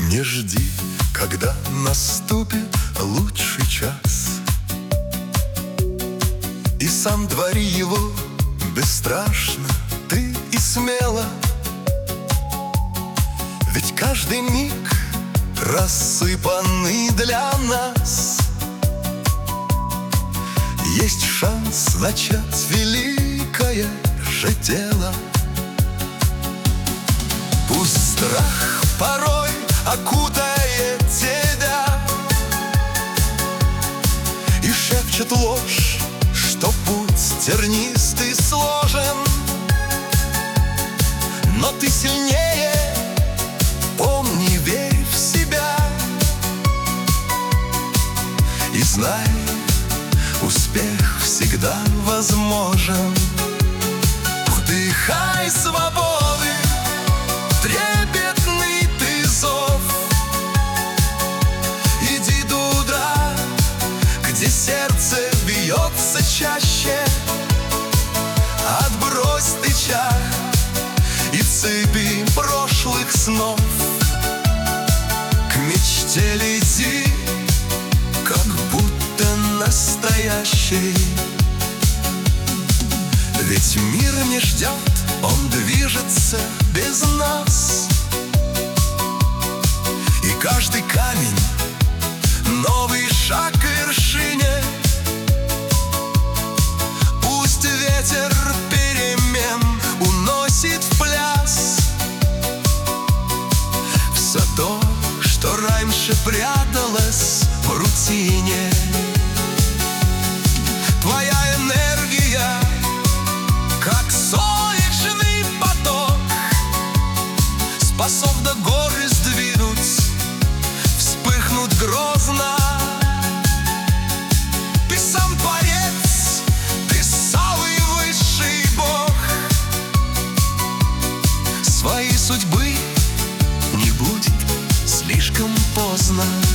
Не жди, когда наступит лучший час, и сам двори его бесстрашно ты и смело. Ведь каждый миг рассыпанный для нас. Есть шанс начать великое же дело. Пусть страх порой окутает тебя и шепчет ложь, что путь тернистый сложен. Но ты сильнее, помни, верь в себя и знай, успех всегда возможен. Вдыхай свободы, трепетный ты зов. Иди туда, где сердце бьется чаще. Отбрось ты чах и цепи прошлых снов. К мечте лети, как будто настоящий. Ведь мир не ждет, он движется без нас. И каждый камень — новый шаг к вершине. Пусть ветер перемен уносит в пляс все то, что раньше пряталось в рутине. Твоя энергия, как солнечный поток, способна горы сдвинуть, вспыхнуть грозно. Ты сам творец, ты самый высший бог. Своей судьбы не будет слишком поздно.